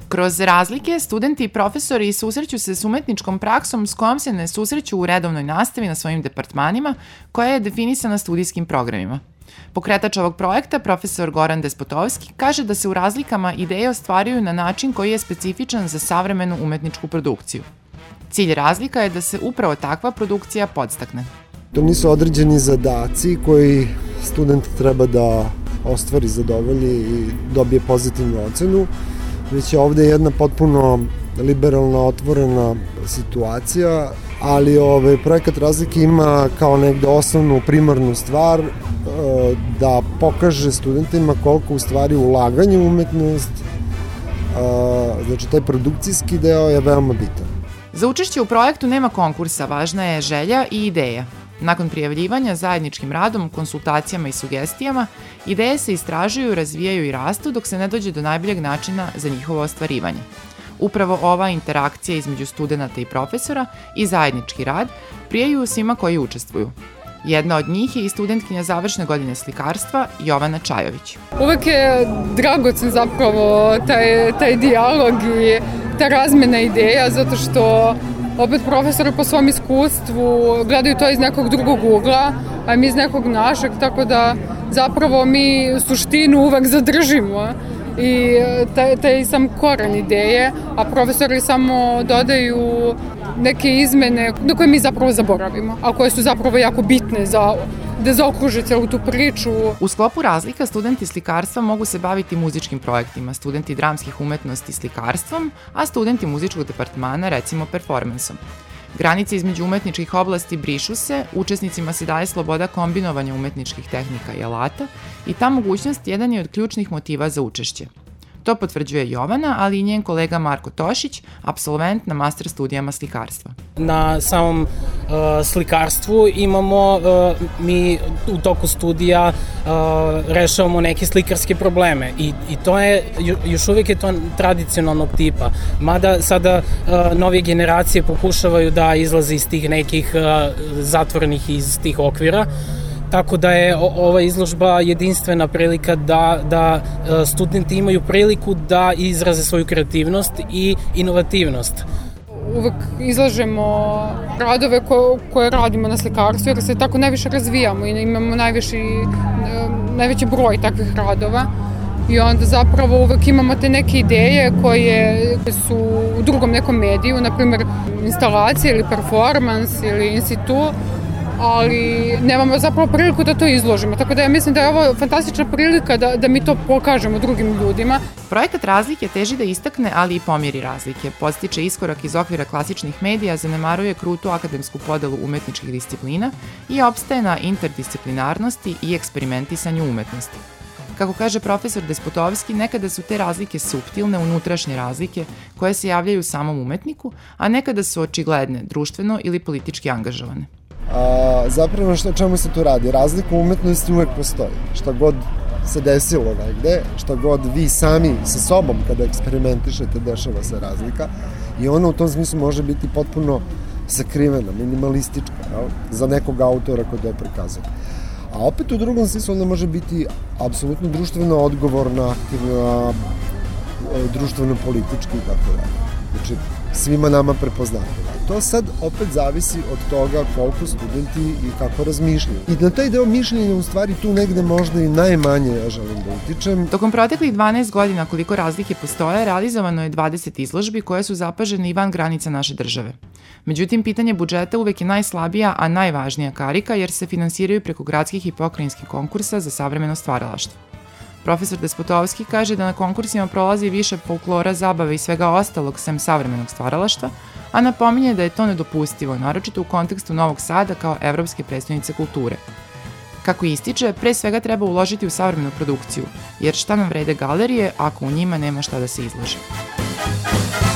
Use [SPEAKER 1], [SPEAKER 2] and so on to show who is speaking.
[SPEAKER 1] Kroz razlike, studenti i profesori susreću se s umetničkom praksom s kojom se ne susreću u redovnoj nastavi na svojim departmanima, koja je definisana studijskim programima. Pokretač ovog projekta, profesor Goran Despotovski, kaže da se u razlikama ideje ostvaruju na način koji je specifičan za savremenu umetničku produkciju. Cilj razlika je da se upravo takva produkcija podstakne.
[SPEAKER 2] To nisu određeni zadaci koji student treba da ostvari, zadovolji i dobije pozitivnu ocenu, već je ovde jedna potpuno liberalna, otvorena situacija, ali projekat razlike ima kao negde osnovnu primarnu stvar da pokaže studentima koliko u stvari ulaganje u umetnost, znači taj produkcijski deo je veoma bitan.
[SPEAKER 1] Za učešće u projektu nema konkursa, važna je želja i ideja. Nakon prijavljivanja zajedničkim radom, konsultacijama i sugestijama, ideje se istražuju, razvijaju i rastu dok se ne dođe do najboljeg načina za njihovo ostvarivanje. Upravo ova interakcija između studenta i profesora i zajednički rad prijaju svima koji učestvuju. Jedna od njih je i studentkinja završne godine slikarstva Jovana Čajović.
[SPEAKER 3] Uvek je dragocen zapravo taj dijalog i ta razmena ideja, zato što opet profesori po svom iskustvu gledaju to iz nekog drugog ugla, a mi iz nekog našeg, tako da zapravo mi suštinu uvek zadržimo i taj sam koren ideje, a profesori samo dodaju neke izmene na koje mi zapravo zaboravimo, a koje su zapravo jako bitne da zaokruže celu tu priču.
[SPEAKER 1] U sklopu razlika studenti slikarstva mogu se baviti muzičkim projektima, studenti dramskih umetnosti slikarstvom, a studenti muzičkog departmana recimo performansom. Granice između umetničkih oblasti brišu se, učesnicima se daje sloboda kombinovanja umetničkih tehnika i alata i ta mogućnost jedan je od ključnih motiva za učešće. To potvrđuje Jovana, ali i njen kolega Marko Tošić, apsolvent na master studijama slikarstva.
[SPEAKER 4] Na samom slikarstvu imamo, mi u toku studija rešavamo neke slikarske probleme i to je, još uvijek je to tradicionalnog tipa. Mada sada nove generacije pokušavaju da izlaze iz tih nekih zatvorenih iz tih okvira. Tako da je ova izložba jedinstvena prilika da studenti imaju priliku da izraze svoju kreativnost i inovativnost.
[SPEAKER 3] Uvek izlažemo radove koje radimo na slikarstvu, jer se tako najviše razvijamo i imamo najveći broj takvih radova. I onda zapravo uvek imamo te neke ideje koje su u drugom nekom mediju, na primjer instalacija ili performans ili institu, ali nemamo zapravo priliku da to izložimo. Tako da ja mislim da je ovo fantastična prilika da mi to pokažemo drugim ljudima.
[SPEAKER 1] Projekat razlike teži da istakne, ali i pomjeri razlike. Podstiče iskorak iz okvira klasičnih medija, zanemaruje krutu akademsku podelu umetničkih disciplina i opstaje na interdisciplinarnosti i eksperimentisanju umetnosti. Kako kaže profesor Despotovski, nekada su te razlike suptilne, unutrašnje razlike koje se javljaju samom umetniku, a nekada su očigledne, društveno ili politički angažovane.
[SPEAKER 2] Zapravo o čemu se tu radi? Razlika u umetnosti uvek postoji. Šta god se desilo negde, šta god vi sami sa sobom kada eksperimentišete, dešava se razlika i ona u tom smislu može biti potpuno sakrivena, minimalistička, za nekog autora koji je prikazao. A opet u drugom smislu ona može biti apsolutno društveno odgovorna, aktivna, društveno politički i tako dalje. Znači, svima nama prepoznatljiva. To sad opet zavisi od toga koliko studenti i kako razmišljaju. I na taj deo mišljenja u stvari tu negde možda i najmanje ja želim da utičem.
[SPEAKER 1] Tokom proteklih 12 godina koliko razlike postoje, realizovano je 20 izložbi koje su zapažene i van granica naše države. Međutim, pitanje budžeta uvek je najslabija, a najvažnija karika jer se finansiraju preko gradskih i pokrajinskih konkursa za savremeno stvaralaštvo. Profesor Despotovski kaže da na konkursima prolazi više folklora, zabave i svega ostalog sem savremenog stvaralaštva, a napominje da je to nedopustivo, naročito u kontekstu Novog Sada kao evropske prestonice kulture. Kako ističe, pre svega treba uložiti u savremenu produkciju, jer šta nam vrede galerije ako u njima nema šta da se izloži.